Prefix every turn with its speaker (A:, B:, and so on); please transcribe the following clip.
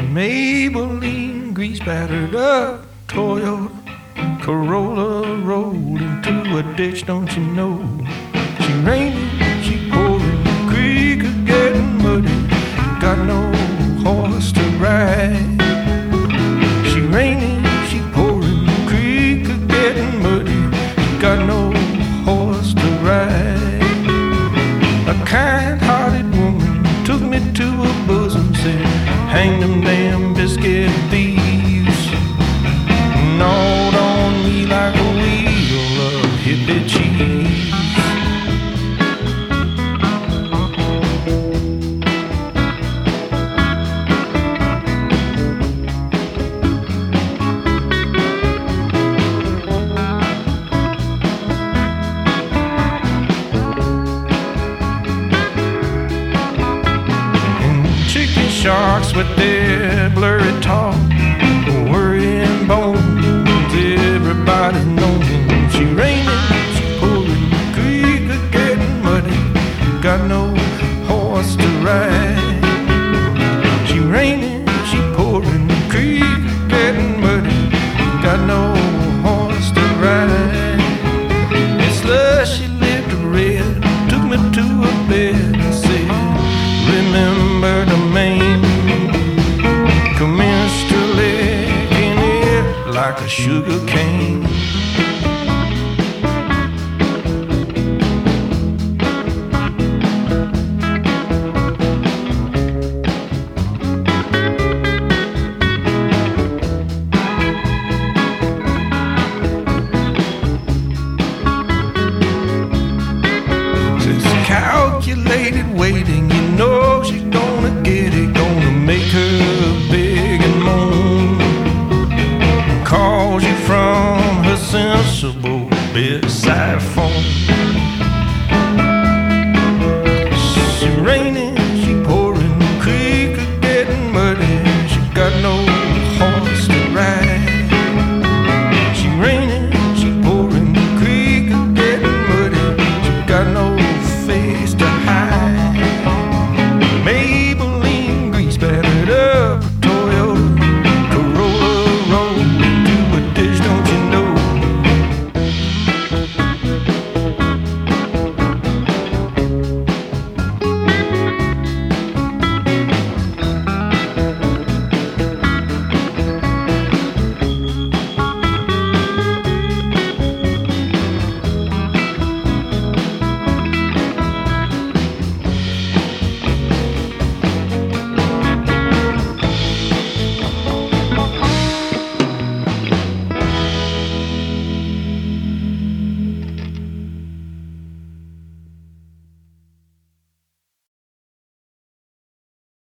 A: Maybelline grease battered up Toyota Corolla rolled into a ditch, don't you know? She raining, she pouring, the creek is getting muddy, got no horse to ride. She raining, she pouring, the creek is getting muddy, got no horse to ride. A kind-hearted woman took me to her bosom, said, hang them damn biscuit thieves, gnawed on me like a wheel of hippie cheese. Sharks with their blurry talk, worrying bones, everybody knows them. She raining, she pouring, the creek is getting muddy, got no horse to ride. She raining, she pouring, the creek is getting muddy, got no horse to ride. And slushy lipped red took me to her bed and said, remember the main, commenced to licking it like a sugar cane. Calculated waiting, you know she's gonna